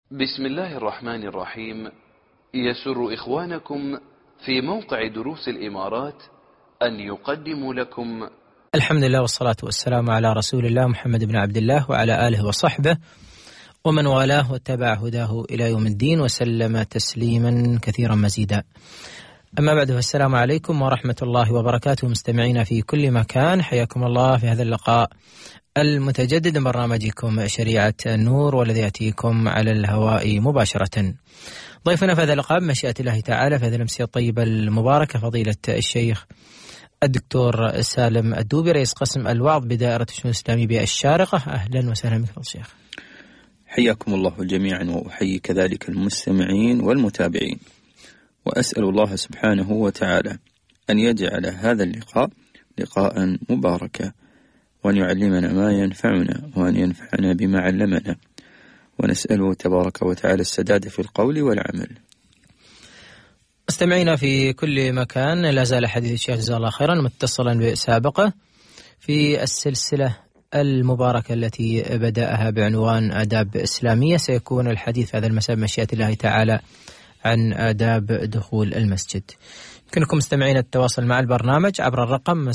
بسم الله الرحمن الرحيم. يسر إخوانكم في موقع دروس الإمارات أن يقدموا لكم الحمد لله والصلاة والسلام على رسول الله محمد بن عبد الله وعلى آله وصحبه ومن والاه واتبع هداه إلى يوم الدين وسلم تسليما كثيرا مزيدا. أما بعد، السلام عليكم ورحمة الله وبركاته. مستمعينا في كل مكان، حياكم الله في هذا اللقاء المتجدد من برنامجكم شريعة النور، والذي يأتيكم على الهواء مباشرة. ضيفنا في هذا اللقاء بمشيئة الله تعالى في هذه الأمسية الطيبة المباركة فضيلة الشيخ الدكتور سالم الدوبي، رئيس قسم الوعظ بدائرة الشؤون الإسلامية بالشارقة. أهلا وسهلا بك الشيخ. حياكم الله جميعا، وأحيي كذلك المستمعين والمتابعين، وأسأل الله سبحانه وتعالى أن يجعل هذا اللقاء لقاء مباركا، وأن يعلمنا ما ينفعنا، وأن ينفعنا بما علمنا، ونسأله تبارك وتعالى السداد في القول والعمل. مستمعينا في كل مكان، لا زال حديث الشيخ جزاه الله خيرا متصلا بسابقه في السلسلة المباركة التي بدأها بعنوان آداب إسلامية. سيكون الحديث في هذا المساء بمشيئة الله تعالى عن آداب دخول المسجد. يمكنكم مستمعين التواصل مع البرنامج عبر الرقم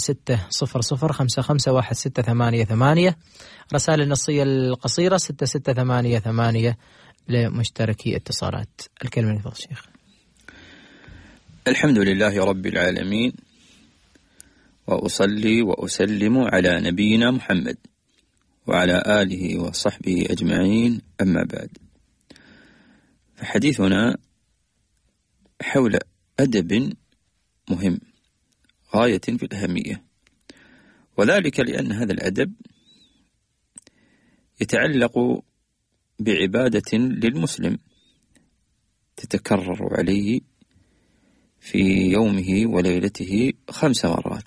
600551688، رسائل النصية القصيرة 6688 لمشتركي اتصالات. الكلمة لفضل الشيخ. الحمد لله رب العالمين، وأصلي وأسلم على نبينا محمد وعلى آله وصحبه أجمعين، أما بعد، فحديثنا حول أدب مهم غاية في الأهمية، وذلك لأن هذا الأدب يتعلق بعبادة للمسلم تتكرر عليه في يومه وليلته 5 مرات،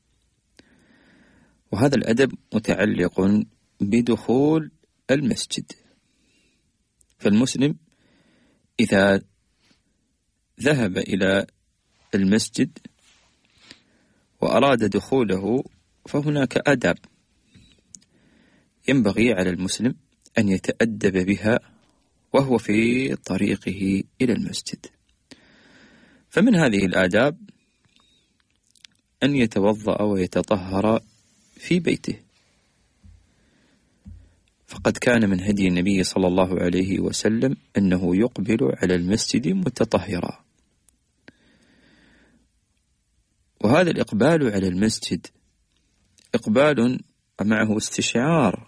وهذا الأدب متعلق بدخول المسجد. فالمسلم إذا ذهب إلى المسجد وأراد دخوله فهناك آداب ينبغي على المسلم أن يتأدب بها وهو في طريقه إلى المسجد. فمن هذه الآداب أن يتوضأ ويتطهر في بيته، فقد كان من هدي النبي صلى الله عليه وسلم أنه يقبل على المسجد متطهرا، وهذا الإقبال على المسجد إقبال معه استشعار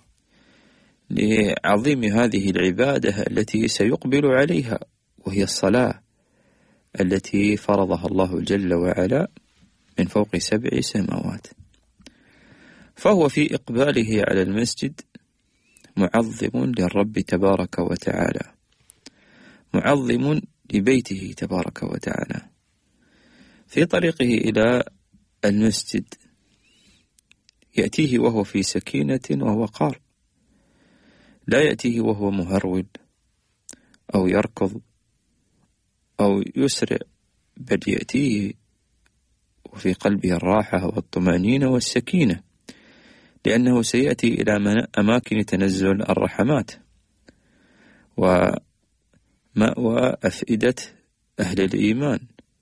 لعظيم هذه العبادة التي سيقبل عليها، وهي الصلاة التي فرضها الله جل وعلا من فوق 7 سماوات. فهو في إقباله على المسجد معظم للرب تبارك وتعالى، معظم لبيته تبارك وتعالى. في طريقه إلى المسجد يأتيه وهو في سكينة ووقار، لا يأتيه وهو مهرول أو يركض أو يسرع، بل يأتيه وفي قلبه الراحة والطمأنينة والسكينة، لأنه سيأتي إلى أماكن تنزل الرحمات ومأوى أفئدة أهل الإيمان،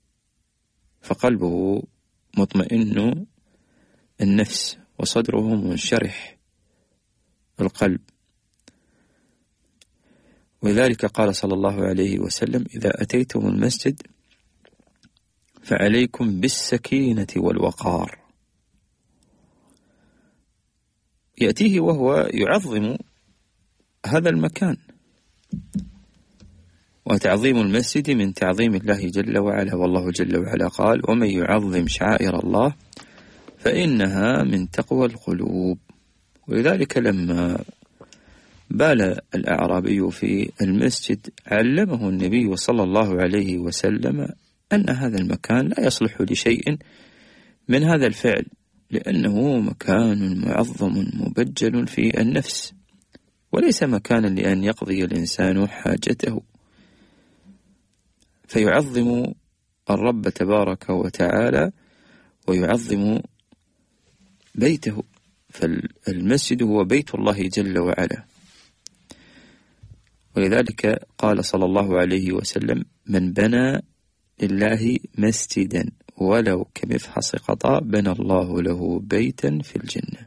فقلبه مطمئن النفس وصدره منشرح القلب. ولذلك قال صلى الله عليه وسلم: إذا أتيتم المسجد فعليكم بالسكينة والوقار. يأتيه وهو يعظم هذا المكان، وتعظيم المسجد من تعظيم الله جل وعلا، والله جل وعلا قال: ومن يعظم شعائر الله فإنها من تقوى القلوب. ولذلك لما بال الأعرابي في المسجد علمه النبي صلى الله عليه وسلم أن هذا المكان لا يصلح لشيء من هذا الفعل، لأنه مكان معظم مبجل في النفس، وليس مكانا لأن يقضي الإنسان حاجته. فيعظم الرب تبارك وتعالى ويعظم بيته، فالمسجد هو بيت الله جل وعلا. ولذلك قال صلى الله عليه وسلم: من بنى لله مسجدا ولو كمفحص قطا بنى الله له بيتا في الجنة.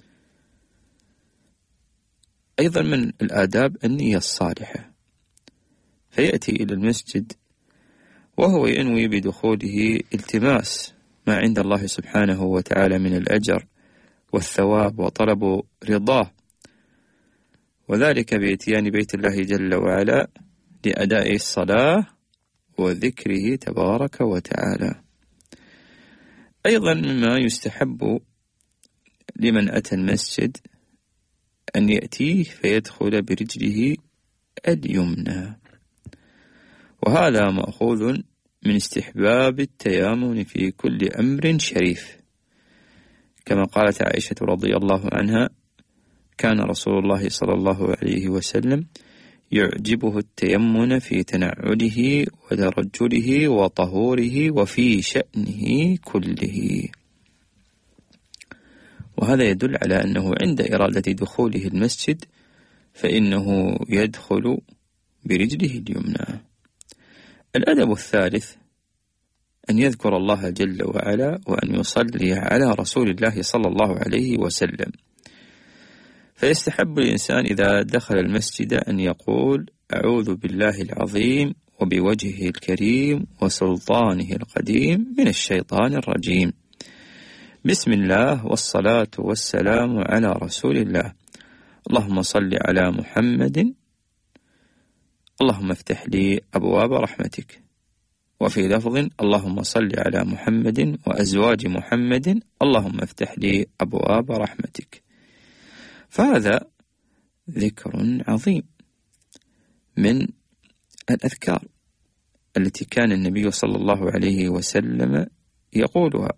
أيضا من الآداب النية الصالحة، فيأتي إلى المسجد وهو ينوي بدخوله التماس ما عند الله سبحانه وتعالى من الأجر والثواب وطلب رضاه، وذلك بإتيان بيت الله جل وعلا لأداء الصلاة وذكره تبارك وتعالى. أيضا مما يستحب لمن أتى المسجد أن يأتيه فيدخل برجله اليمنى، وهذا مأخوذ من استحباب التيامن في كل أمر شريف، كما قالت عائشة رضي الله عنها: كان رسول الله صلى الله عليه وسلم يعجبه التيمن في تنعله وترجله وطهوره وفي شأنه كله. وهذا يدل على أنه عند إرادة دخوله المسجد فإنه يدخل برجله اليمنى. الأدب الثالث أن يذكر الله جل وعلا وأن يصلي على رسول الله صلى الله عليه وسلم، فيستحب الإنسان إذا دخل المسجد أن يقول: أعوذ بالله العظيم وبوجهه الكريم وسلطانه القديم من الشيطان الرجيم، بسم الله والصلاة والسلام على رسول الله، اللهم صل على محمد، اللهم افتح لي أبواب رحمتك. وفي لفظ: اللهم صل على محمد وأزواج محمد، اللهم افتح لي أبواب رحمتك. فهذا ذكر عظيم من الأذكار التي كان النبي صلى الله عليه وسلم يقولها،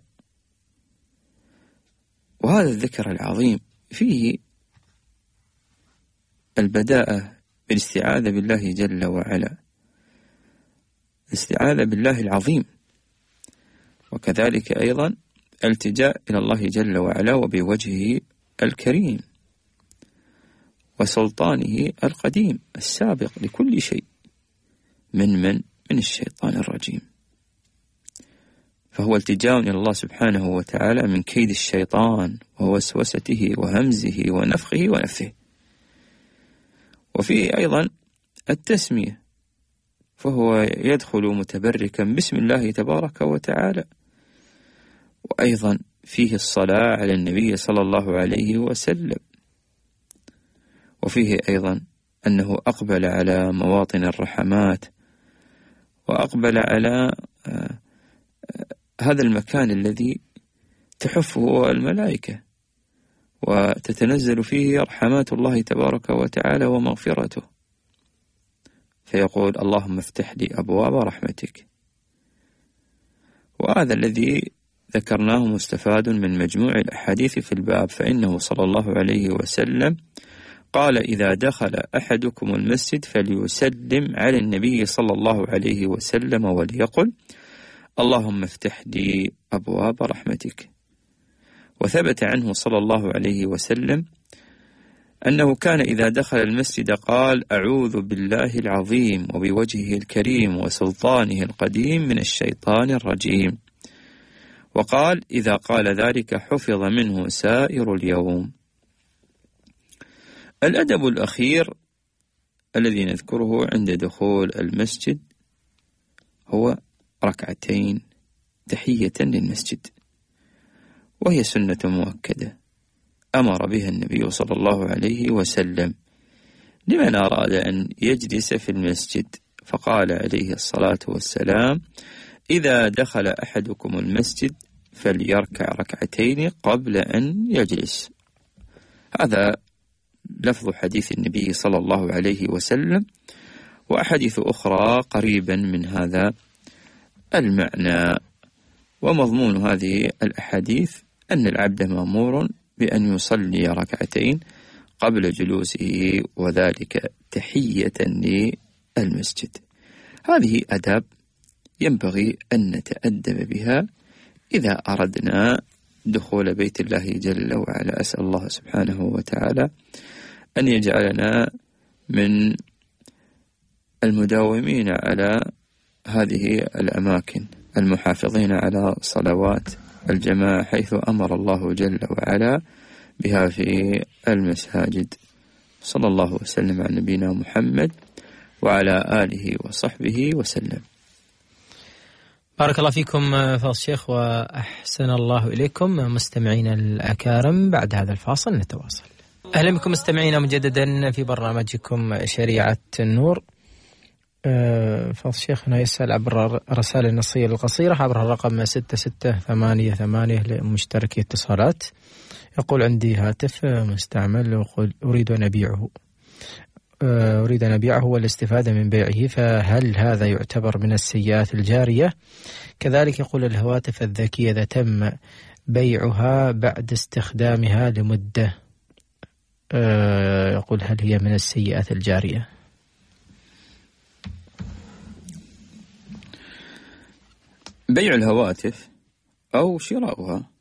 وهذا الذكر العظيم فيه البداءة بالاستعاذة بالله جل وعلا، الاستعاذة بالله العظيم، وكذلك أيضا التجاء إلى الله جل وعلا وبوجهه الكريم وسلطانه القديم السابق لكل شيء من الشيطان الرجيم. فهو التجاء إلى الله سبحانه وتعالى من كيد الشيطان ووسوسته وهمزه ونفخه ونفثه. وفيه أيضا التسمية، فهو يدخل متبركا بسم الله تبارك وتعالى. وأيضا فيه الصلاة على النبي صلى الله عليه وسلم، وفيه أيضا أنه أقبل على مواطن الرحمات، وأقبل على هذا المكان الذي تحفه الملائكة وتتنزل فيه رحمات الله تبارك وتعالى ومغفرته، فيقول: اللهم افتح لي أبواب رحمتك. وهذا الذي ذكرناه مستفاد من مجموع الأحاديث في الباب، فإنه صلى الله عليه وسلم قال: إذا دخل أحدكم المسجد فليسلم على النبي صلى الله عليه وسلم وليقل: اللهم افتح لي أبواب رحمتك. وثبت عنه صلى الله عليه وسلم أنه كان إذا دخل المسجد قال: أعوذ بالله العظيم وبوجهه الكريم وسلطانه القديم من الشيطان الرجيم. وقال: إذا قال ذلك حفظ منه سائر اليوم. الأدب الأخير الذي نذكره عند دخول المسجد هو ركعتين تحية للمسجد، وهي سنة مؤكدة أمر بها النبي صلى الله عليه وسلم لمن أراد أن يجلس في المسجد، فقال عليه الصلاة والسلام: إذا دخل أحدكم المسجد فليركع ركعتين قبل أن يجلس. هذا لفظ حديث النبي صلى الله عليه وسلم، وأحاديث أخرى قريبا من هذا المعنى. ومضمون هذه الأحاديث أن العبد مأمور بأن يصلي ركعتين قبل جلوسه، وذلك تحية للمسجد. هذه أداب ينبغي أن نتأدب بها إذا أردنا دخول بيت الله جل وعلا. أسأل الله سبحانه وتعالى أن يجعلنا من المداومين على هذه الأماكن، المحافظين على صلوات الجماعة حيث أمر الله جل وعلا بها في المساجد. صلى الله وسلم على نبينا محمد وعلى آله وصحبه وسلم. بارك الله فيكم فضل الشيخ وأحسن الله إليكم مستمعين الأكارم. بعد هذا الفاصل نتواصل. أهلا بكم مستمعينا مجددا في برنامجكم شريعة النور. فضل الشيخنا يسأل عبر الرسالة النصية القصيرة عبر الرقم 6688 لمشتركي اتصالات. يقول عندي هاتف مستعمل ويقول أريد أن أبيعه والاستفادة من بيعه، فهل هذا يعتبر من السيئات الجارية؟ كذلك يقول الهواتف الذكية إذا تم بيعها بعد استخدامها لمدة، يقول هل هي من السيئات الجارية؟ بيع الهواتف أو شراؤها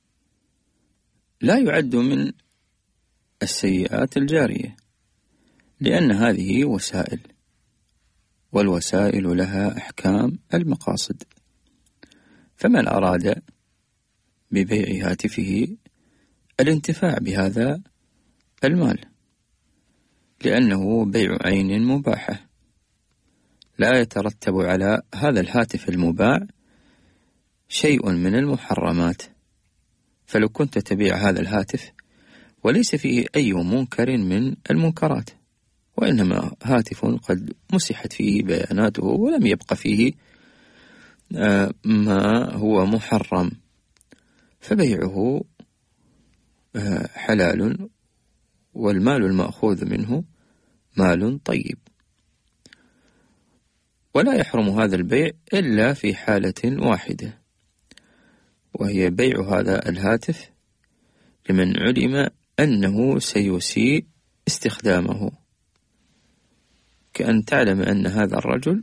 لا يعد من السيئات الجارية، لأن هذه وسائل، والوسائل لها أحكام المقاصد. فمن أراد ببيع هاتفه الانتفاع بهذا المال، لأنه بيع عين مباحة، لا يترتب على هذا الهاتف المباع شيء من المحرمات. فلو كنت تبيع هذا الهاتف وليس فيه أي منكر من المنكرات، وإنما هاتف قد مسحت فيه بياناته ولم يبق فيه ما هو محرم، فبيعه حلال، والمال المأخوذ منه مال طيب. ولا يحرم هذا البيع إلا في حالة واحدة، وهي بيع هذا الهاتف لمن علم أنه سيسيء استخدامه، كأن تعلم أن هذا الرجل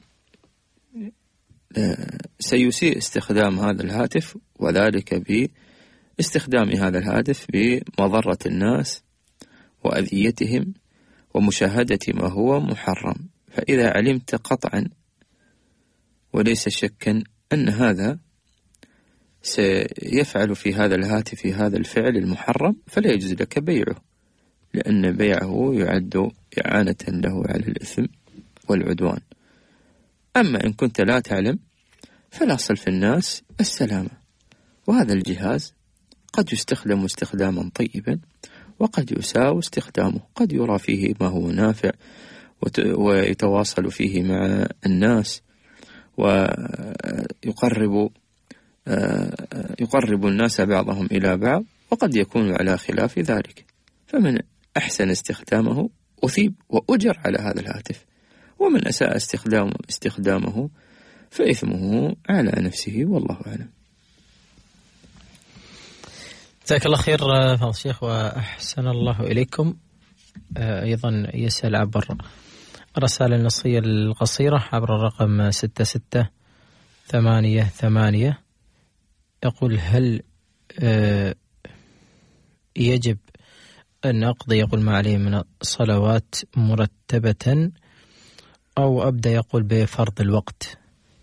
سيسيء استخدام هذا الهاتف، وذلك باستخدام هذا الهاتف بمضرة الناس وأذيتهم ومشاهدة ما هو محرم. فإذا علمت قطعا وليس شكا أن هذا سيفعل في هذا الهاتف هذا الفعل المحرم، فلا يجوز لك بيعه، لأن بيعه يعد إعانة له على الإثم والعدوان. أما إن كنت لا تعلم فالأصل في الناس السلامة، وهذا الجهاز قد يستخدم استخداما طيبا وقد يساء استخدامه، قد يرى فيه ما هو نافع ويتواصل فيه مع الناس ويقرب الناس بعضهم إلى بعض، وقد يكون على خلاف ذلك. فمن أحسن استخدامه أثيب وأجر على هذا الهاتف، ومن أساء استخدامه فإثمه على نفسه، والله أعلم. جزاك الله خير فضل الشيخ وأحسن الله إليكم. أيضا يسأل عبر الرسالة النصية القصيرة عبر الرقم 6688 يقول هل يجب أن أقضي يقول ما عليه من الصلوات مرتبة أو أبدأ يقول بفرض الوقت؟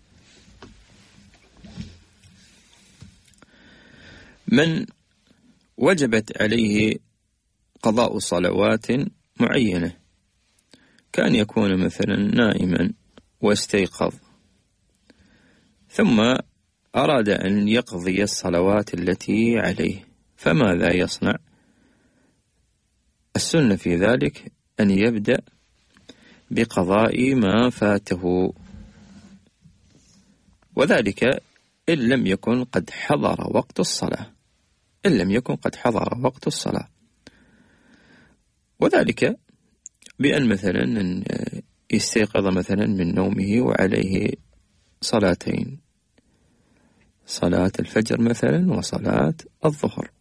من وجبت عليه قضاء صلوات معينة، كان يكون مثلا نائما واستيقظ ثم أراد أن يقضي الصلوات التي عليه، فماذا يصنع؟ السنة في ذلك أن يبدأ بقضاء ما فاته، وذلك إن لم يكن قد حضر وقت الصلاة، وذلك بأن مثلا يستيقظ مثلا من نومه وعليه صلاتين، صلاة الفجر مثلا وصلاة الظهر،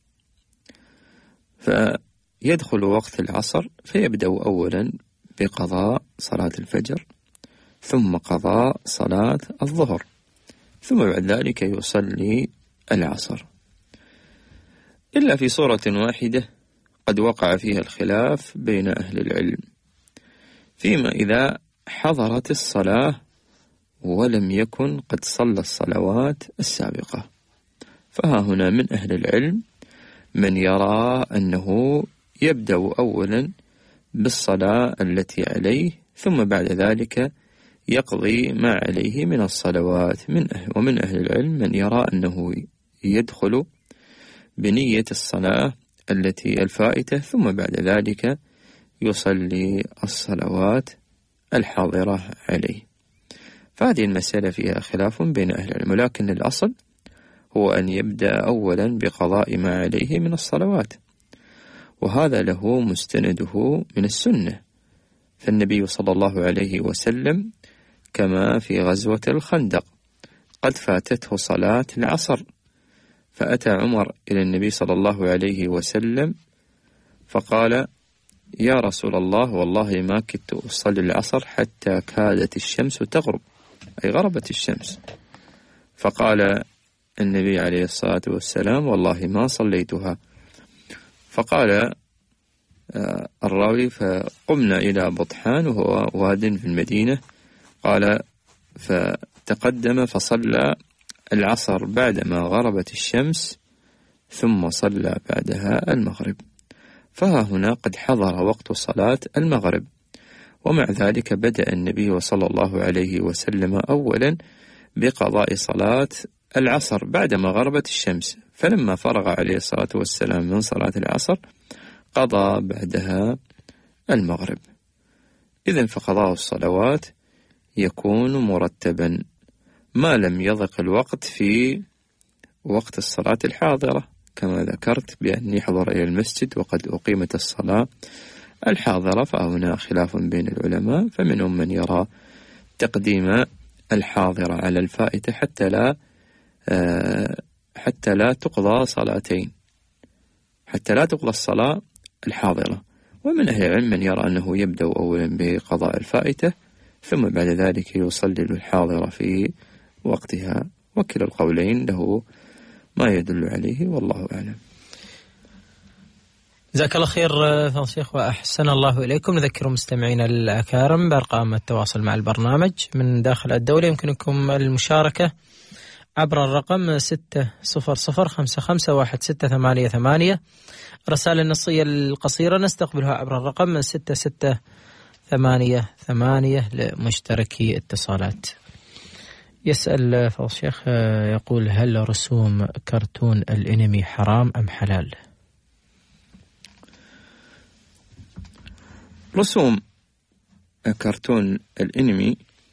فيدخل وقت العصر فيبدأ أولا بقضاء صلاة الفجر ثم قضاء صلاة الظهر، ثم بعد ذلك يصلي العصر، إلا في صورة واحدة قد وقع فيها الخلاف بين أهل العلم، فيما إذا حضرت الصلاة ولم يكن قد صلى الصلوات السابقة. فها هنا من أهل العلم من يرى أنه يبدأ أولا بالصلاة التي عليه، ثم بعد ذلك يقضي ما عليه من الصلوات. ومن أهل العلم من يرى أنه يدخل بنية الصلاة التي الفائتة، ثم بعد ذلك يصلي الصلوات الحاضرة عليه. فهذه المسألة فيها خلاف بين أهل العلم، ولكن الأصل هو أن يبدأ أولا بقضاء ما عليه من الصلوات، وهذا له مستنده من السنة. فالنبي صلى الله عليه وسلم كما في غزوة الخندق قد فاتته صلاة العصر، فأتى عمر إلى النبي صلى الله عليه وسلم فقال: يا رسول الله، والله ما كدت أصلي العصر حتى كادت الشمس تغرب، أي غربت الشمس. فقال النبي عليه الصلاة والسلام: والله ما صليتها. فقال الراوي: فقمنا إلى بطحان وهو واد في المدينة، قال: فتقدم فصلى العصر بعدما غربت الشمس، ثم صلى بعدها المغرب. فها هنا قد حضر وقت صلاة المغرب، ومع ذلك بدأ النبي صلى الله عليه وسلم أولا بقضاء صلاة العصر بعدما غربت الشمس، فلما فرغ عليه الصلاة والسلام من صلاة العصر قضى بعدها المغرب. إذن فقضاء الصلوات يكون مرتبا ما لم يضق الوقت في وقت الصلاة الحاضرة، كما ذكرت بأن يحضر إلى المسجد وقد أقيمت الصلاة الحاضرة. فهنا خلاف بين العلماء، فمنهم من يرى تقديم الحاضرة على الفائتة حتى لا تقضى صلاتين، حتى لا تقضى الصلاة الحاضرة. ومن أهل العلم من يرى أنه يبدأ أولا بقضاء الفائتة، ثم بعد ذلك يصلي الحاضرة في وقتها. وكلا القولين له ما يدل عليه، والله أعلم. جزاك الله خير فضل الشيخ وأحسن الله إليكم. نذكر مستمعينا الأكارم بأرقام التواصل مع البرنامج من داخل الدولة. يمكنكم المشاركة عبر الرقم 600551688. الرسائل النصية القصيرة نستقبلها عبر الرقم 6688 لمشتركي اتصالات. يسأل فضل الشيخ يقول: هل رسوم كرتون الأنمي حرام أم حلال؟ رسوم كرتون الأنمي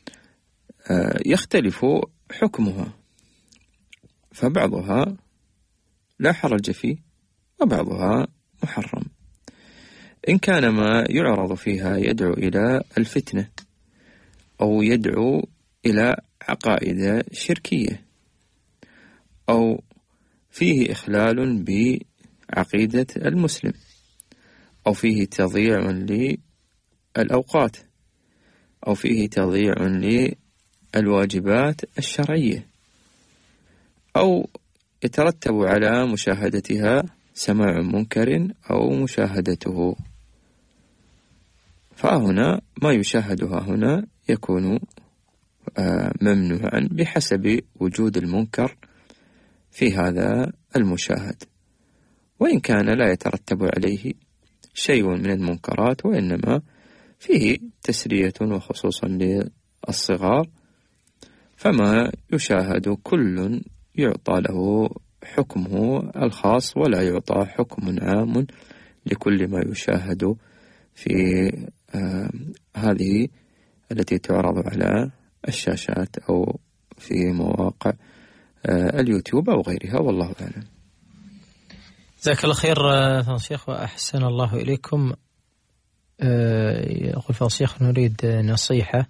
يختلف حكمها، فبعضها لا حرج فيه وبعضها محرم، إن كان ما يعرض فيها يدعو إلى الفتنة أو يدعو إلى عقائد شركية أو فيه إخلال بعقيدة المسلم أو فيه تضييع للأوقات أو فيه تضييع للواجبات الشرعية أو يترتب على مشاهدتها سماع منكر أو مشاهدته، فهنا ما يشاهدها هنا يكون ممنوعا بحسب وجود المنكر في هذا المشاهد، وإن كان لا يترتب عليه شيء من المنكرات، وإنما فيه تسلية وخصوصا للصغار، فما يشاهد كل يعطى له حكمه الخاص ولا يعطى حكم عام لكل ما يشاهد في هذه التي تعرض على الشاشات أو في مواقع اليوتيوب أو غيرها، والله أعلم. جزاك الله خير فضل الشيخ وأحسن الله إليكم. يقول فضل الشيخ: نريد نصيحة.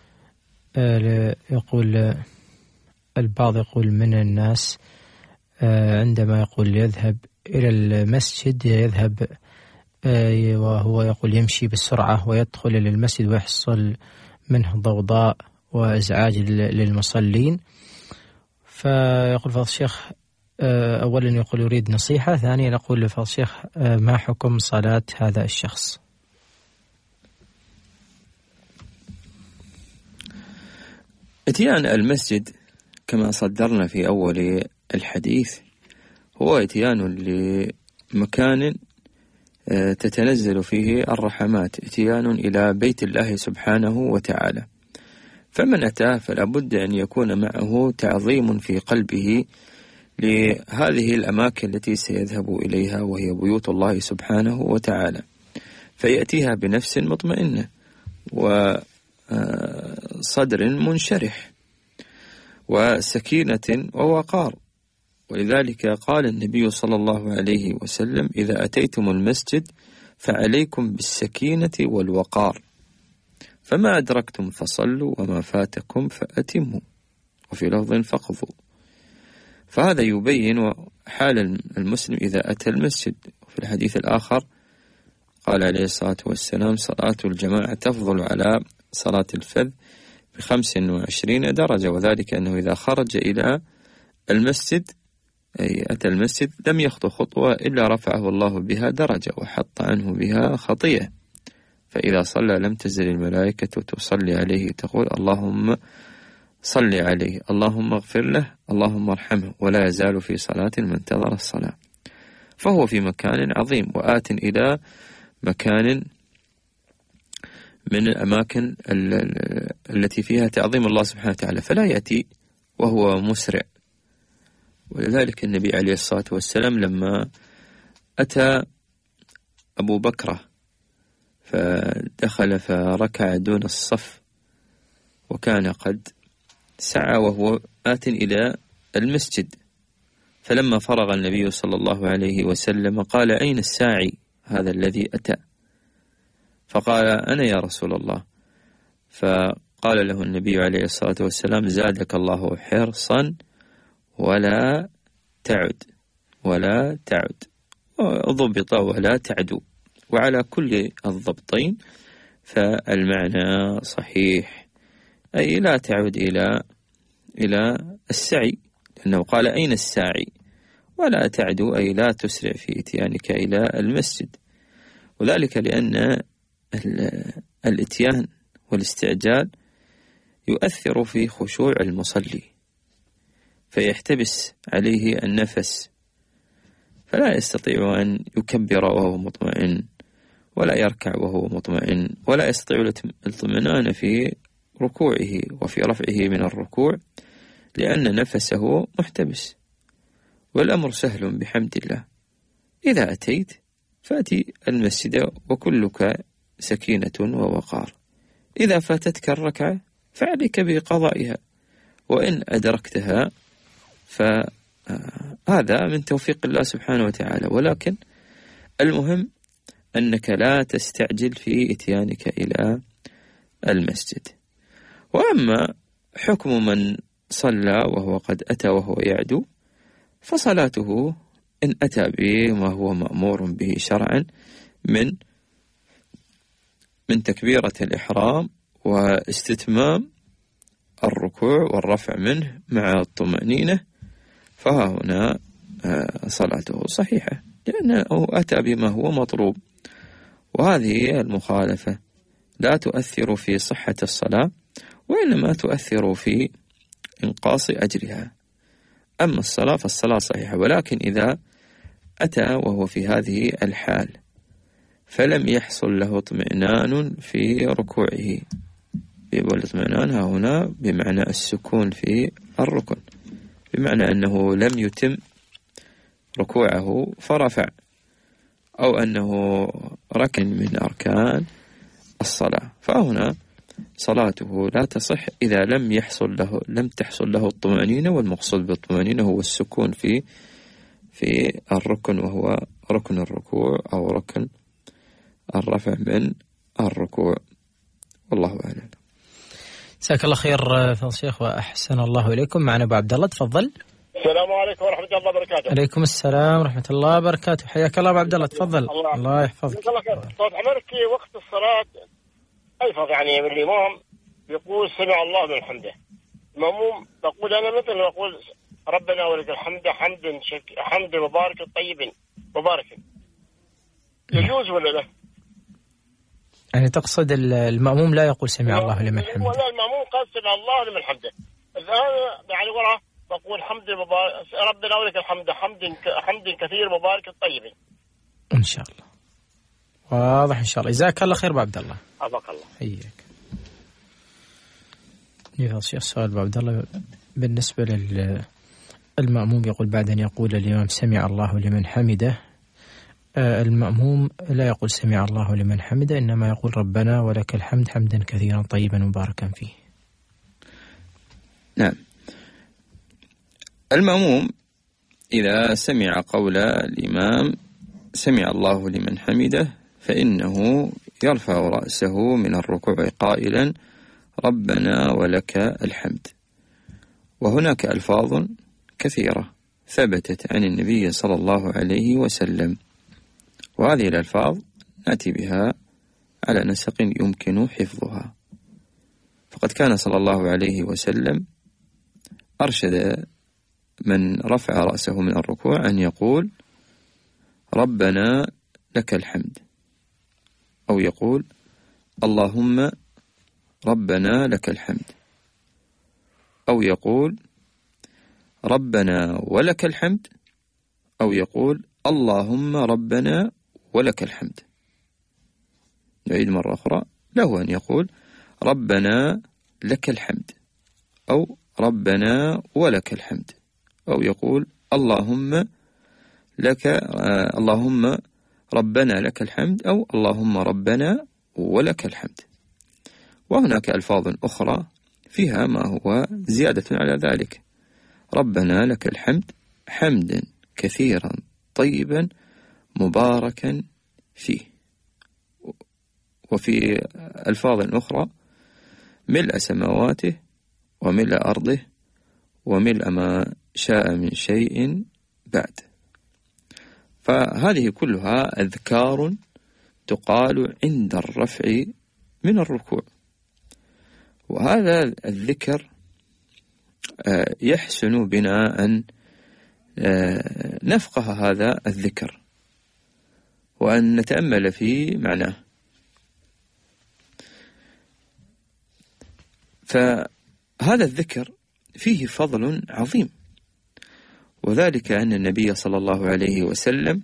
يقول البعض يقول من الناس عندما يقول يذهب إلى المسجد يذهب وهو يقول يمشي بسرعة ويدخل إلى المسجد ويحصل منه ضوضاء وإزعاج للمصلين. فيقول فضل الشيخ أولا يقول يريد نصيحة، ثانيا يقول لفضل الشيخ ما حكم صلاة هذا الشخص؟ اتيان المسجد كما صدرنا في أول الحديث هو اتيان لمكان تتنزل فيه الرحمات، اتيان إلى بيت الله سبحانه وتعالى. فمن أتاه فلا بد أن يكون معه تعظيم في قلبه لهذه الأماكن التي سيذهب إليها، وهي بيوت الله سبحانه وتعالى، فيأتيها بنفس مطمئنة وصدر منشرح وسكينة ووقار. ولذلك قال النبي صلى الله عليه وسلم: إذا أتيتم المسجد فعليكم بالسكينة والوقار، فما أدركتم فصلوا وما فاتكم فأتموا، وفي لفظ فقضوا. فهذا يبين حال المسلم إذا أتى المسجد. وفي الحديث الآخر قال عليه الصلاة والسلام: صلاة الجماعة تفضل على صلاة الفذ ب25 درجة، وذلك أنه إذا خرج إلى المسجد أي أتى المسجد لم يخطو خطوة إلا رفعه الله بها درجة وحط عنه بها خطيئة. فإذا صلى لم تزل الملائكة تصلي عليه تقول: اللهم صل عليه، اللهم اغفر له، اللهم ارحمه، ولا يزال في صلاة من انتظر الصلاة. فهو في مكان عظيم، وآت إلى مكان من الأماكن التي فيها تعظيم الله سبحانه وتعالى، فلا يأتي وهو مسرع. ولذلك النبي عليه الصلاة والسلام لما أتى أبو بكر فدخل فركع دون الصف، وكان قد سعى وهو آت إلى المسجد، فلما فرغ النبي صلى الله عليه وسلم قال: أين الساعي هذا الذي أتى؟ فقال: أنا يا رسول الله. فقال له النبي عليه الصلاة والسلام: زادك الله حرصا ولا تعد، ولا تعد، ضبط ولا تعدو. وعلى كل الضبطين فالمعنى صحيح، أي لا تعد إلى السعي، لأنه قال: أين الساعي؟ ولا تعدو أي لا تسرع في إتيانك إلى المسجد. وذلك لأن الإتيان والاستعجال يؤثر في خشوع المصلي، فيحتبس عليه النفس، فلا يستطيع أن يكبر وهو مطمئن، ولا يركع وهو مطمئن، ولا يستطيع الاطمئنان في ركوعه وفي رفعه من الركوع، لأن نفسه محتبس. والأمر سهل بحمد الله. إذا أتيت فأتي المسجد وكلك سكينة ووقار. إذا فاتتك الركعة فعليك بقضائها، وإن أدركتها فهذا من توفيق الله سبحانه وتعالى. ولكن المهم أنك لا تستعجل في إتيانك إلى المسجد. وأما حكم من صلى وهو قد أتى وهو يعدو، فصلاته إن أتى بما هو مأمور به شرعا من تكبيرة الإحرام واستتمام الركوع والرفع منه مع الطمأنينة، فها هنا صلاته صحيحة، لأنه أتى بما هو مطلوب. وهذه المخالفة لا تؤثر في صحة الصلاة، وإنما تؤثر في إنقاص أجرها. أما الصلاة فالصلاة صحيحة، ولكن إذا أتى وهو في هذه الحال فلم يحصل له اطمئنان في ركوعه، والاطمئنان هنا بمعنى السكون في الركن، بمعنى أنه لم يتم ركوعه فرفع، أو أنه ركن من أركان الصلاة، فهنا صلاته لا تصح إذا لم تحصل له الطمأنينة. والمقصود بالطمأنينة هو السكون في الركن، وهو ركن الركوع أو ركن الرفع من الركوع. والله أعلم. جزاك الله خير فضل الشيخ وأحسن الله إليكم. معنا أبو عبد الله، تفضل. السلام عليكم ورحمة الله وبركاته. عليكم السلام ورحمة الله وبركاته. حياك الله أبو عبد الله، تفضل. الله يحفظك. الله خير. صوت عمرك في وقت الصلاة ألفظ، يعني الإمام يقول سمع الله من حمده، المأموم بقول أنا مثل أقول ربنا ولك الحمد حمد مبارك طيب مبارك، يجوز ولا لا؟ يعني تقصد المأموم لا يقول سمع الله لمن حمده؟ ولا المأموم قال سمع الله لمن حمده. الآن يعني وراه بقول حمد ربنا ولك الحمد حمد كثير مبارك طيب. إن شاء الله واضح إن شاء الله. جزاك الله خير أبو عبد الله. حفظك الله. حياك. يفضل السؤال أبو عبد الله بالنسبة للمأموم يقول بعد أن يقول الإمام سمع الله لمن حمده، المأموم لا يقول سمع الله لمن حمده، إنما يقول ربنا ولك الحمد حمدا كثيرا طيبا مباركا فيه. نعم. المأموم إذا سمع قول الإمام سمع الله لمن حمده فإنه يرفع رأسه من الركوع قائلا ربنا ولك الحمد. وهناك ألفاظ كثيرة ثبتت عن النبي صلى الله عليه وسلم، وهذه الألفاظ نأتي بها على نسق يمكن حفظها. فقد كان صلى الله عليه وسلم أرشد من رفع رأسه من الركوع أن يقول ربنا لك الحمد، أو يقول اللهم ربنا لك الحمد، أو يقول ربنا ولك الحمد، أو يقول اللهم ربنا ولك الحمد. نعيد مرة أخرى، له أن يقول ربنا لك الحمد، أو ربنا ولك الحمد، أو يقول اللهم ربنا لك الحمد، أو اللهم ربنا ولك الحمد. وهناك ألفاظ أخرى فيها ما هو زيادة على ذلك، ربنا لك الحمد حمدا كثيرا طيبا مباركا فيه. وفي ألفاظ أخرى ملء سماواته وملء أرضه وملء ما شاء من شيء بعد. فهذه كلها أذكار تقال عند الرفع من الركوع. وهذا الذكر يحسن بنا أن نفقه هذا الذكر وأن نتأمل في معناه. فهذا الذكر فيه فضل عظيم، وذلك أن النبي صلى الله عليه وسلم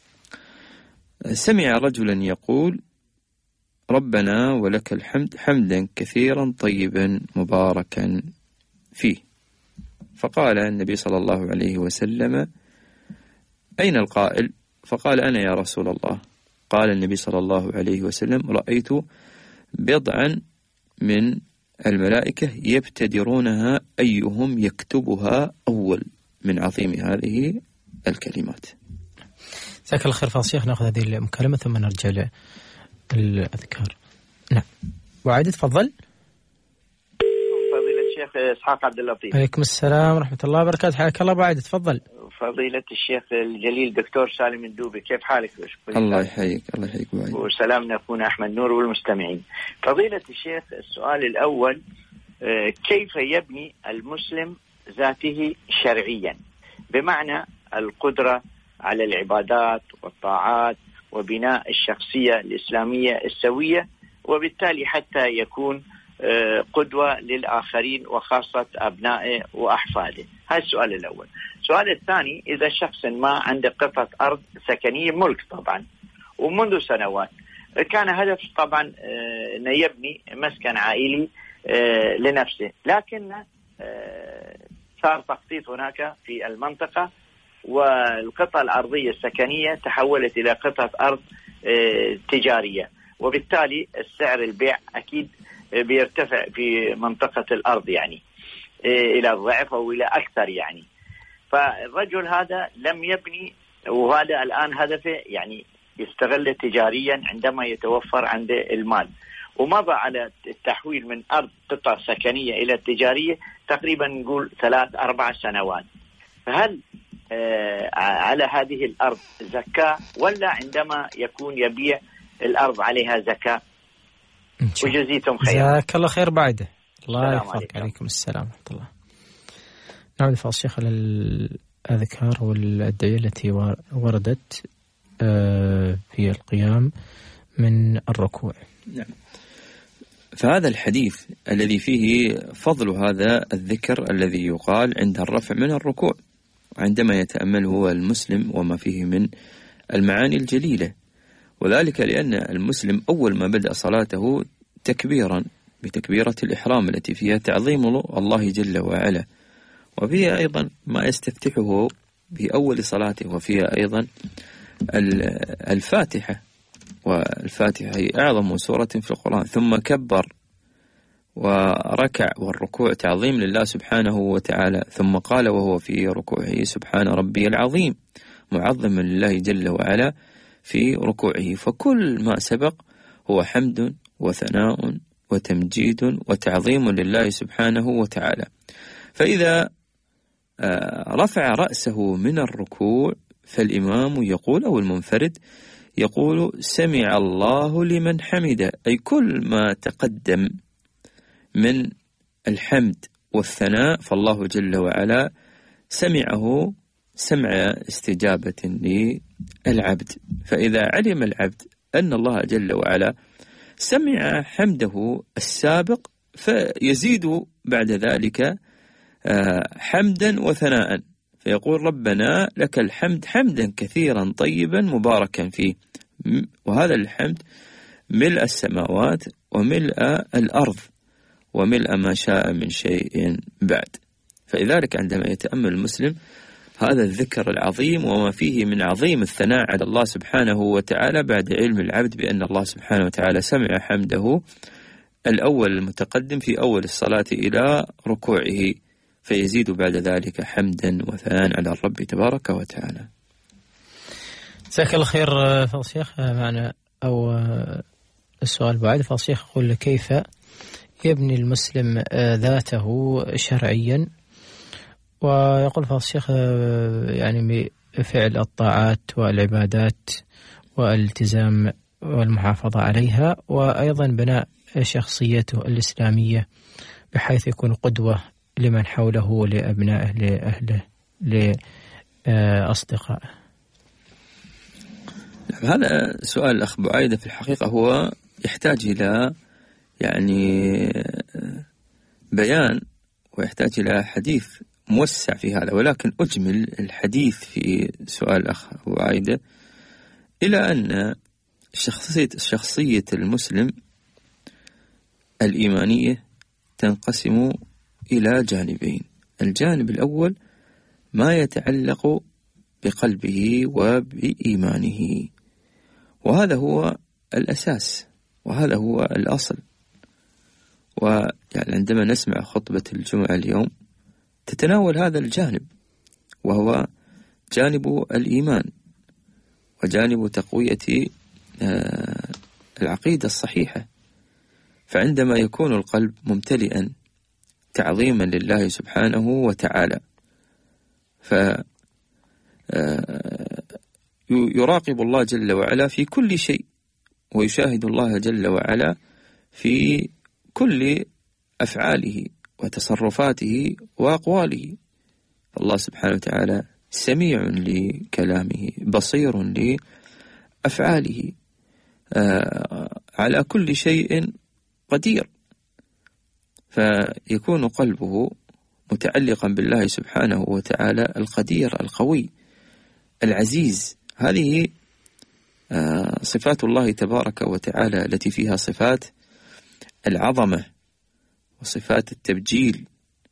سمع رجلا يقول ربنا ولك الحمد حمدا كثيرا طيبا مباركا فيه. فقال النبي صلى الله عليه وسلم أين القائل؟ فقال أنا يا رسول الله. قال النبي صلى الله عليه وسلم رأيت بضعا من الملائكة يبتدرونها أيهم يكتبها أول من عظيم هذه الكلمات. جزاك الله خير فاضل الشيخ. نأخذ هذه المكالمة ثم نرجع للأذكار. نعم وعيد تفضل. فضيلة الشيخ إسحاق عبد اللطيف. عليكم السلام ورحمة الله وبركاته. حياك الله بعد تفضل. فضيلة الشيخ الجليل دكتور سالم الدوبي، كيف حالك؟ الله يحييك. الله يحييك بعد. وسلامنا أخونا أحمد نور والمستمعين. فضيلة الشيخ السؤال الأول، كيف يبني المسلم ذاته شرعيا، بمعنى القدرة على العبادات والطاعات وبناء الشخصية الإسلامية السوية، وبالتالي حتى يكون قدوة للآخرين وخاصة أبنائه وأحفاده؟ هذا السؤال الأول. السؤال الثاني، إذا شخص ما عنده قطعة أرض سكنية ملك طبعا ومنذ سنوات كان هدف طبعا أن يبني مسكن عائلي لنفسه، لكن صار تخطيط هناك في المنطقة والقطعة الأرضية السكنية تحولت إلى قطعة أرض تجارية، وبالتالي السعر البيع أكيد بيرتفع في منطقة الأرض يعني إلى الضعف أو إلى أكثر يعني. فالرجل هذا لم يبني، وهذا الآن هدفه يعني يستغل تجاريا عندما يتوفر عنده المال، ومضى على التحويل من أرض قطعة سكنية إلى تجارية تقريبا نقول 3-4 سنوات. فهل على هذه الأرض زكاة، ولا عندما يكون يبيع الأرض عليها زكاة؟ وجزيتم خير. جزاك الله خير بعده. الله يحفظك. عليكم السلام ورحمة الله. نعم فضل الشيخ على الأذكار والأدعية التي وردت في القيام من الركوع. نعم. فهذا الحديث الذي فيه فضل هذا الذكر الذي يقال عند الرفع من الركوع عندما يتأمله المسلم وما فيه من المعاني الجليلة، وذلك لأن المسلم أول ما بدأ صلاته تكبيرا بتكبيرة الإحرام التي فيها تعظيم الله جل وعلا، وفيها أيضا ما يستفتحه بأول صلاته، وفيها أيضا الفاتحة، والفاتحة هي أعظم سورة في القرآن، ثم كبر وركع، والركوع تعظيم لله سبحانه وتعالى، ثم قال وهو في ركوعه سبحان ربي العظيم، معظما لله جل وعلا في ركوعه. فكل ما سبق هو حمد وثناء وتمجيد وتعظيم لله سبحانه وتعالى. فإذا رفع رأسه من الركوع فالإمام يقول أو المنفرد يقول سمع الله لمن حمده، أي كل ما تقدم من الحمد والثناء فالله جل وعلا سمعه سمع استجابة للعبد. فإذا علم العبد أن الله جل وعلا سمع حمده السابق فيزيد بعد ذلك حمدا وثناء، فيقول ربنا لك الحمد حمدا كثيرا طيبا مباركا فيه، وهذا الحمد ملء السماوات وملء الأرض وملء ما شاء من شيء بعد. فلذلك عندما يتأمل المسلم هذا الذكر العظيم وما فيه من عظيم الثناء على الله سبحانه وتعالى بعد علم العبد بأن الله سبحانه وتعالى سمع حمده الأول المتقدم في أول الصلاة إلى ركوعه، فيزيد بعد ذلك حمدا وثناء على الرب تبارك وتعالى. جزاك الله خير فضل الشيخ. معنا أو السؤال بعد فضل الشيخ يقول كيف يبني المسلم ذاته شرعيا، ويقول فضل الشيخ يعني بفعل الطاعات والعبادات والالتزام والمحافظة عليها، وأيضا بناء شخصيته الإسلامية بحيث يكون قدوة لمن حوله، لأبنائه، لأهله، لأصدقائه. هذا سؤال الأخ بعايدة في الحقيقة هو يحتاج إلى يعني بيان ويحتاج إلى حديث موسع في هذا، ولكن أجمل الحديث في سؤال الأخ بعايدة إلى أن شخصية المسلم الإيمانية تنقسم إلى جانبين. الجانب الأول ما يتعلق بقلبه وبإيمانه، وهذا هو الأساس وهذا هو الأصل. ويعني عندما نسمع خطبة الجمعة اليوم تتناول هذا الجانب، وهو جانب الإيمان وجانب تقوية العقيدة الصحيحة. فعندما يكون القلب ممتلئا تعظيما لله سبحانه وتعالى يراقب الله جل وعلا في كل شيء، ويشاهد الله جل وعلا في كل أفعاله وتصرفاته وأقواله. فالله سبحانه وتعالى سميع لكلامه بصير لأفعاله، على كل شيء قدير. فيكون قلبه متعلقا بالله سبحانه وتعالى القدير القوي العزيز. هذه صفات الله تبارك وتعالى التي فيها صفات العظمة وصفات التبجيل.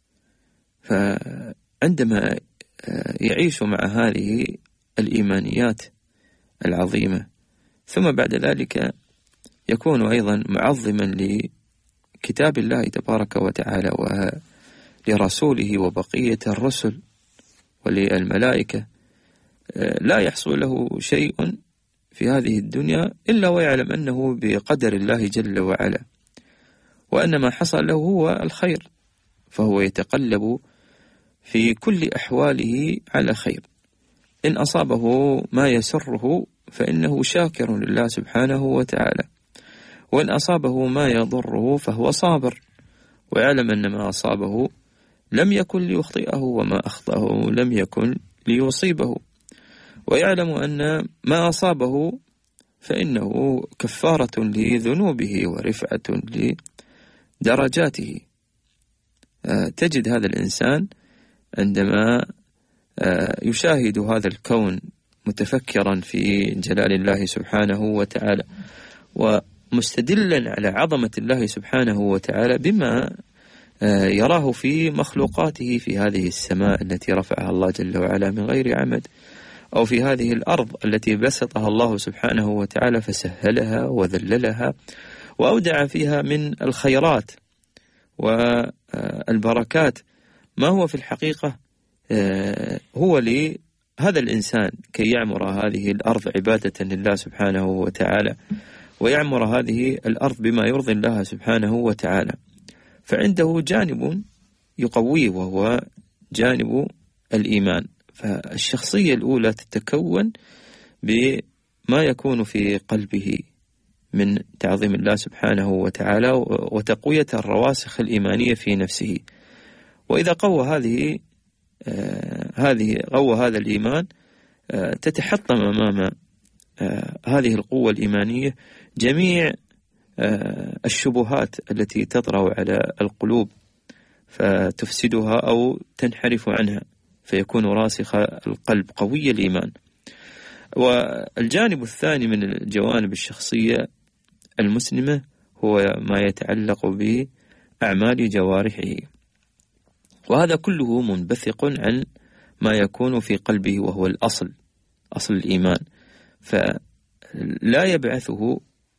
فعندما يعيش مع هذه الإيمانيات العظيمة ثم بعد ذلك يكون أيضا معظما لكتاب الله تبارك وتعالى ولرسوله وبقية الرسل وللملائكة، لا يحصل له شيء في هذه الدنيا إلا ويعلم أنه بقدر الله جل وعلا، وأن ما حصل له هو الخير، فهو يتقلب في كل أحواله على خير. إن أصابه ما يسره فإنه شاكر لله سبحانه وتعالى، وإن أصابه ما يضره فهو صابر، ويعلم أن ما أصابه لم يكن ليخطئه وما أخطأه لم يكن ليصيبه، ويعلم أن ما أصابه فإنه كفارة لذنوبه ورفعة لدرجاته. تجد هذا الإنسان عندما يشاهد هذا الكون متفكرا في جلال الله سبحانه وتعالى ومستدلا على عظمة الله سبحانه وتعالى بما يراه في مخلوقاته في هذه السماء التي رفعها الله جل وعلا من غير عمد، أو في هذه الأرض التي بسطها الله سبحانه وتعالى فسهلها وذللها وأودع فيها من الخيرات والبركات ما هو في الحقيقة هو لهذا الإنسان كي يعمر هذه الأرض عبادة لله سبحانه وتعالى، ويعمر هذه الأرض بما يرضي الله سبحانه وتعالى. فعنده جانب يقويه وهو جانب الإيمان. فالشخصية الأولى تتكون بما يكون في قلبه من تعظيم الله سبحانه وتعالى وتقوية الرواسخ الإيمانية في نفسه. وإذا قوى هذا الإيمان تتحطم أمام هذه القوة الإيمانية جميع الشبهات التي تطرأ على القلوب فتفسدها أو تنحرف عنها، فيكون راسخ القلب قوي الإيمان. والجانب الثاني من الجوانب الشخصية المسلمة هو ما يتعلق بأعمال جوارحه، وهذا كله منبثق عن ما يكون في قلبه وهو أصل الإيمان. فلا يبعثه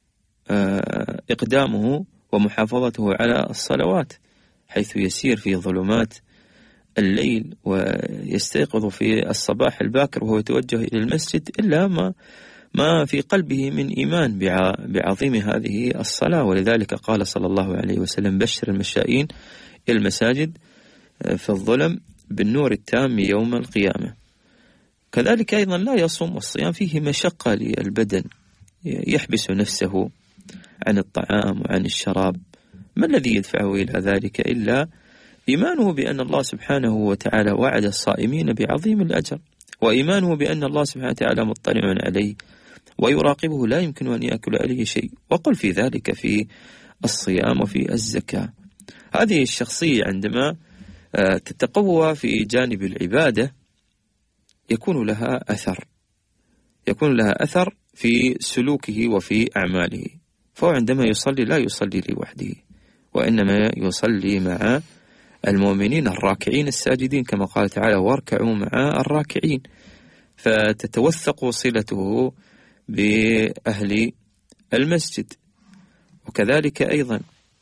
إقدامه ومحافظته على الصلوات، حيث يسير في ظلمات الليل ويستيقظ في الصباح الباكر وهو يتوجه إلى المسجد إلا ما في قلبه من إيمان بعظيم هذه الصلاة. ولذلك قال صلى الله عليه وسلم: بشر المشائين إلى المساجد في الظلم بالنور التام يوم القيامة. كذلك أيضا لا يصوم، والصيام فيه مشقة للبدن، يحبس نفسه عن الطعام وعن الشراب. ما الذي يدفعه إلى ذلك إلا إيمانه بأن الله سبحانه وتعالى وعد الصائمين بعظيم الأجر، وإيمانه بأن الله سبحانه وتعالى مطلع عليه ويراقبه لا يمكن أن يأكل عليه شيء، وقل في ذلك في الصيام وفي الزكاة. هذه الشخصية عندما تتقوى في جانب العبادة يكون لها أثر في سلوكه وفي أعماله. فهو عندما يصلي لا يصلي لوحده، وإنما يصلي مع المؤمنين الراكعين الساجدين، كما قال تعالى: واركعوا مع الراكعين. فتتوثق صلته بأهل المسجد، وكذلك أيضا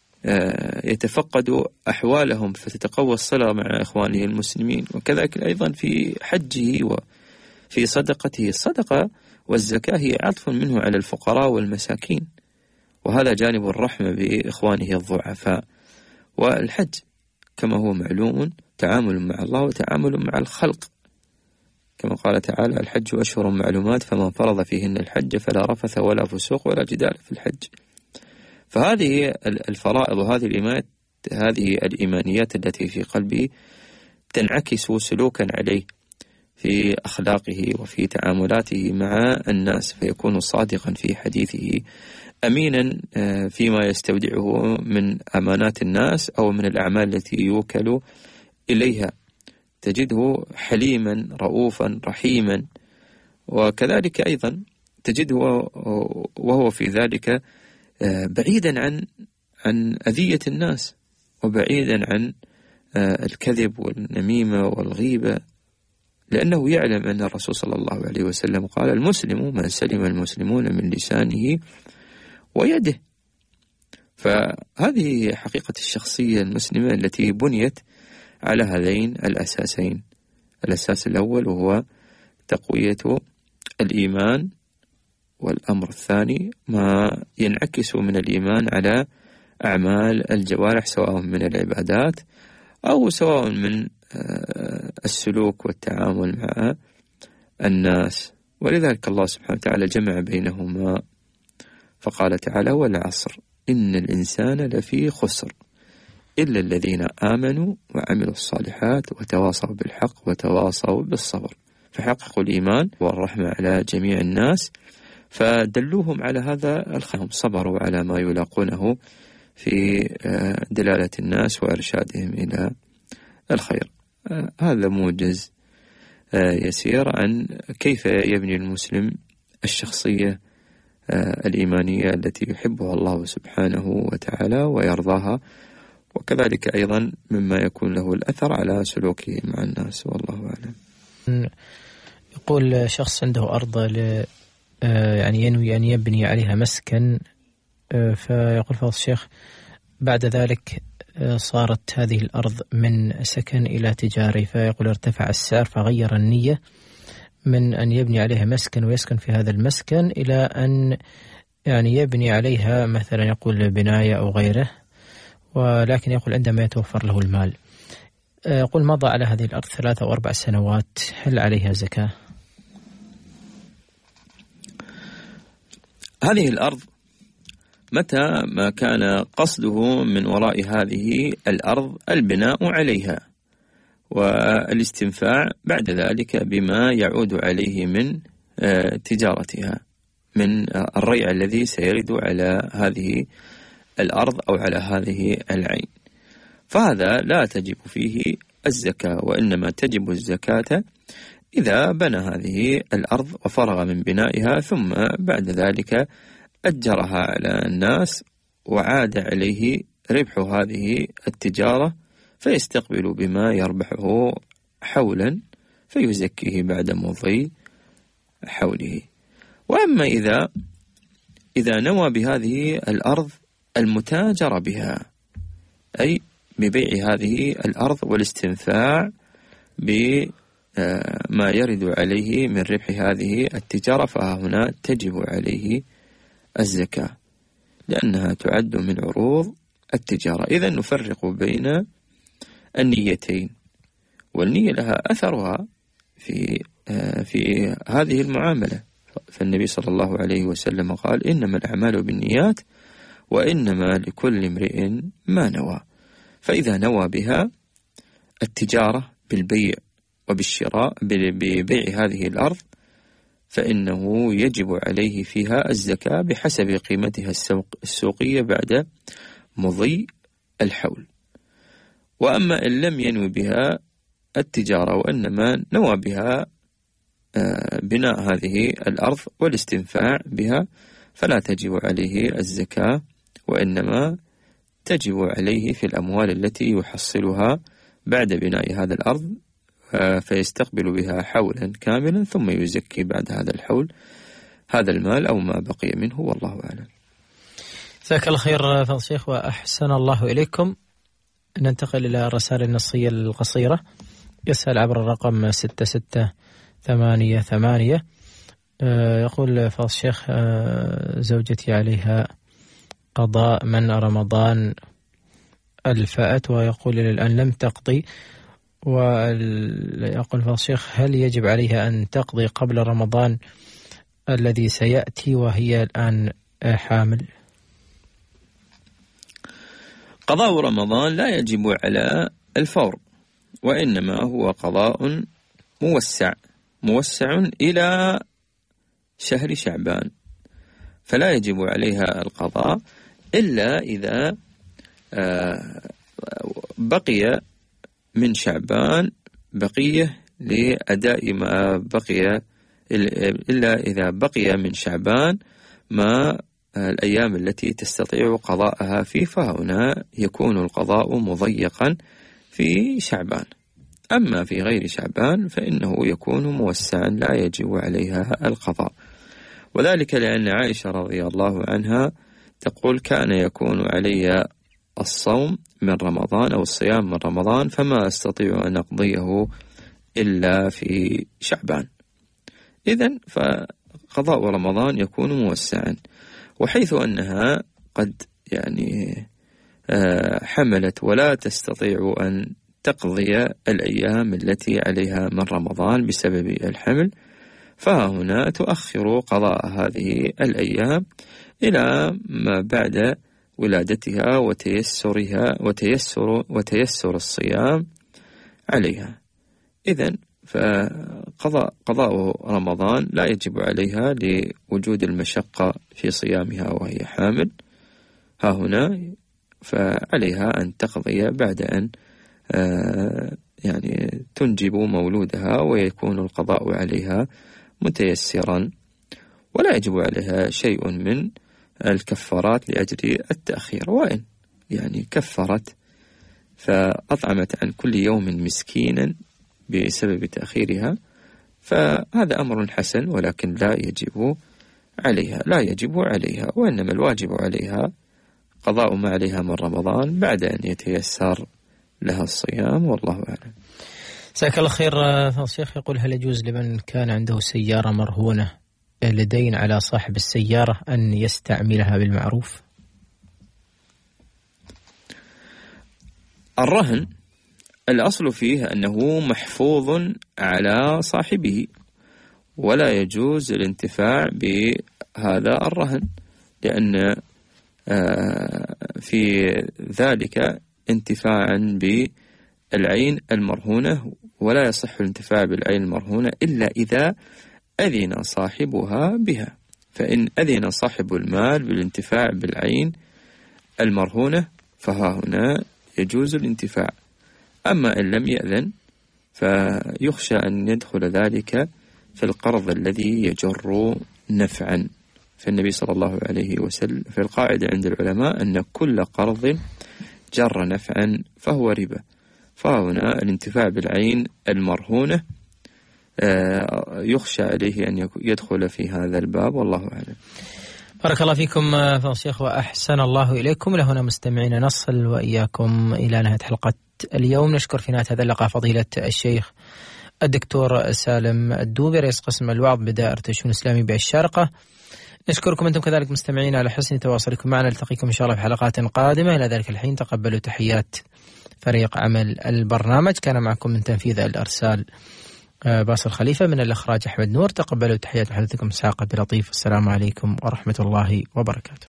يتفقد أحوالهم فتتقوى الصلة مع إخوانه المسلمين. وكذلك أيضا في حجه وفي صدقته، الصدقة والزكاة هي عطف منه على الفقراء والمساكين، وهذا جانب الرحمة بإخوانه الضعفاء. والحج كما هو معلوم تعامل مع الله وتعامل مع الخلق، كما قال تعالى: الحج أشهر معلومات فمن فرض فيهن الحج فلا رفث ولا فسوق ولا جدال في الحج. فهذه الفرائض وهذه الإيمانيات التي في قلبه تنعكس سلوكا عليه في أخلاقه وفي تعاملاته مع الناس، فيكون صادقا في حديثه، أمينا فيما يستودعه من أمانات الناس أو من الأعمال التي يوكل إليها. تجده حليما رؤوفا رحيما، وكذلك أيضا تجده وهو في ذلك بعيدا عن أذية الناس، وبعيدا عن الكذب والنميمة والغيبة، لأنه يعلم أن الرسول صلى الله عليه وسلم قال: المسلم من سلم المسلمون من لسانه ويده. فهذه حقيقة الشخصية المسلمة التي بنيت على هذين الأساسين. الأساس الأول وهو تقوية الإيمان، والأمر الثاني ما ينعكس من الإيمان على أعمال الجوارح، سواء من العبادات أو سواء من السلوك والتعامل مع الناس. ولذلك الله سبحانه وتعالى جمع بينهما فقال تعالى: والعصر إن الإنسان لفي خسر إلا الذين آمنوا وعملوا الصالحات وتواصوا بالحق وتواصوا بالصبر. فحققوا الإيمان والرحمة على جميع الناس، فدلوهم على هذا الخير، صبروا على ما يلاقونه في دلالة الناس وإرشادهم إلى الخير. هذا موجز يسير عن كيف يبني المسلم الشخصية الإيمانية التي يحبها الله سبحانه وتعالى ويرضاها، وكذلك أيضا مما يكون له الأثر على سلوكه مع الناس، والله أعلم. يقول شخص عنده أرض يعني ينوي أن يبني عليها مسكن، فيقول فضل الشيخ بعد ذلك صارت هذه الأرض من سكن إلى تجاري، فيقول ارتفع السعر فغير النية من أن يبني عليها مسكن ويسكن في هذا المسكن إلى أن يعني يبني عليها مثلا يقول بناية أو غيره، ولكن يقول عندما يتوفر له المال. يقول مضى على هذه الأرض 3 أو 4 سنوات، هل عليها زكاة؟ هذه الأرض متى ما كان قصده من وراء هذه الأرض البناء عليها والاستنفاع بعد ذلك بما يعود عليه من تجارتها، من الريع الذي سيرد على هذه الأرض أو على هذه العين، فهذا لا تجب فيه الزكاة، وإنما تجب الزكاة إذا بنى هذه الأرض وفرغ من بنائها ثم بعد ذلك أجرها على الناس وعاد عليه ربح هذه التجارة، فيستقبل بما يربحه حولا فيزكيه بعد مضي حوله. وأما إذا نوى بهذه الأرض المتاجرة بها، أي ببيع هذه الأرض والاستنفاع بما يرد عليه من ربح هذه التجارة، فهنا تجب عليه الزكاة لأنها تعد من عروض التجارة. إذا نفرق بين النيتين، والنية لها أثرها في هذه المعاملة، فالنبي صلى الله عليه وسلم قال إنما الأعمال بالنيات وإنما لكل امرئ ما نوى. فإذا نوى بها التجارة بالبيع وبالشراء ببيع هذه الأرض فإنه يجب عليه فيها الزكاة بحسب قيمتها السوقية بعد مضي الحول. وأما إن لم ينوي بها التجارة وإنما نوى بها بناء هذه الأرض والاستنفاع بها فلا تجب عليه الزكاة، وإنما تجب عليه في الأموال التي يحصلها بعد بناء هذا الأرض، فيستقبل بها حولا كاملا ثم يزكي بعد هذا الحول هذا المال أو ما بقي منه، والله أعلم. جزاك الله خير فضل الشيخ وأحسن الله إليكم. ننتقل إلى الرسائل النصية القصيرة. يسأل عبر الرقم 6688. يقول فضل الشيخ زوجتي عليها قضاء من رمضان الفأت، ويقول إلى الآن لم تقضي، ويقول فضل الشيخ هل يجب عليها أن تقضي قبل رمضان الذي سيأتي وهي الآن حامل؟ قضاء رمضان لا يجب على الفور، وإنما هو قضاء موسع إلى شهر شعبان، فلا يجب عليها القضاء إلا إذا بقي من شعبان بقية لأداء ما بقي، إلا إذا بقي من شعبان ما الأيام التي تستطيع قضاءها فيه، فهنا يكون القضاء مضيقا في شعبان. أما في غير شعبان فإنه يكون موسعا لا يجب عليها القضاء، وذلك لأن عائشة رضي الله عنها تقول كان يكون علي الصوم من رمضان أو الصيام من رمضان فما أستطيع أن أقضيه إلا في شعبان. إذن فقضاء رمضان يكون موسعا، وحيث أنها قد حملت ولا تستطيع أن تقضي الأيام التي عليها من رمضان بسبب الحمل، فهنا تؤخر قضاء هذه الأيام إلى ما بعد ولادتها وتيسر الصيام عليها. إذن فقضاء رمضان لا يجب عليها لوجود المشقة في صيامها وهي حامل ها هنا، فعليها أن تقضي بعد أن يعني تنجب مولودها ويكون القضاء عليها متيسرا، ولا يجب عليها شيء من الكفارات لأجل التأخير. وإن يعني كفرت فأطعمت عن كل يوم مسكينا بسبب تأخيرها فهذا أمر حسن، ولكن لا يجب عليها، وإنما الواجب عليها قضاء ما عليها من رمضان بعد أن يتيسر لها الصيام، والله أعلم. جزاك الله خير. الشيخ يقول: هل يجوز لمن كان عنده سيارة مرهونة لدين على صاحب السيارة أن يستعملها بالمعروف؟ الرهن الأصل فيه أنه محفوظ على صاحبه، ولا يجوز الانتفاع بهذا الرهن، لأن في ذلك انتفاعا بالعين المرهونة، ولا يصح الانتفاع بالعين المرهونة إلا إذا أذن صاحبها بها. فإن أذن صاحب المال بالانتفاع بالعين المرهونة فها هنا يجوز الانتفاع. أما إن لم يأذن فيخشى أن يدخل ذلك في القرض الذي يجر نفعا. فالنبي صلى الله عليه وسلم في القاعدة عند العلماء أن كل قرض جر نفعا فهو ربا، فهنا الانتفاع بالعين المرهونة يخشى عليه أن يدخل في هذا الباب، والله أعلم. بارك الله فيكم فضيلة الشيخ وأحسن الله إليكم. لهنا مستمعين نصل وإياكم إلى نهاية حلقة اليوم. نشكر في نهاية هذه اللقاء فضيلة الشيخ الدكتور سالم الدوبي رئيس قسم الوعظ بدائرة الشؤون الإسلامية بالشارقة. نشكركم أنتم كذلك مستمعين على حسن تواصلكم معنا. نلتقيكم إن شاء الله في حلقات قادمة. إلى ذلك الحين تقبلوا تحيات فريق عمل البرنامج. كان معكم من تنفيذ الأرسال باسل خليفة، من الإخراج أحمد نور. تقبلوا تحيات محدثكم إسحاق عبد اللطيف. السلام عليكم ورحمة الله وبركاته.